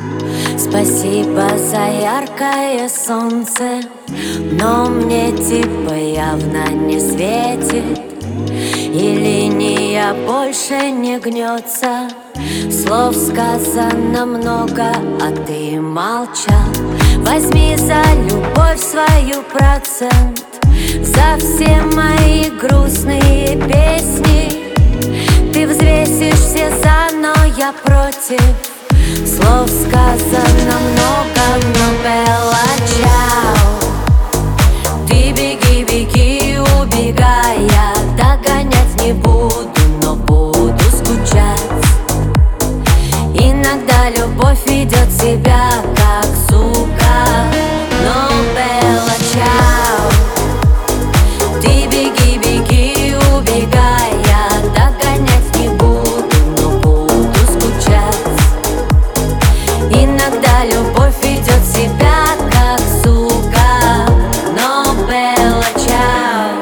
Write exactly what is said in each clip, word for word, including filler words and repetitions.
Спасибо за яркое солнце, но мне типа явно не светит. И линия больше не гнется. Слов сказано много, а ты молчал. Возьми за любовь свою процент, за все мои грустные песни. Ты взвесишь все за, но я против. Слов сказано много, но Белла чао. Ты беги, беги, убегай, я догонять не буду, но буду скучать. Иногда любовь ведет себя как сука, но Белла чао. Ты беги, беги, убегай, я догонять не буду, но буду скучать. Иногда любовь ведет себя как сука, но Белла чао.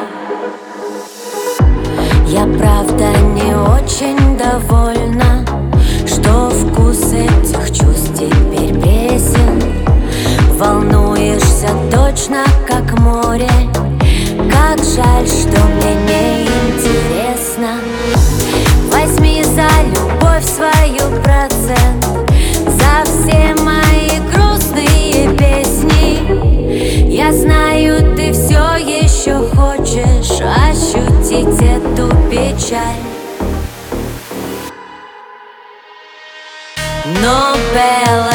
Я правда не очень довольна, что вкус этих чувств теперь пресен. Волнуешься точно как море, как жаль, что мне не интересно. Возьми за любовь свою процент, за все мои грустные песни. Я знаю, ты все еще хочешь ощутить эту печаль, но Белла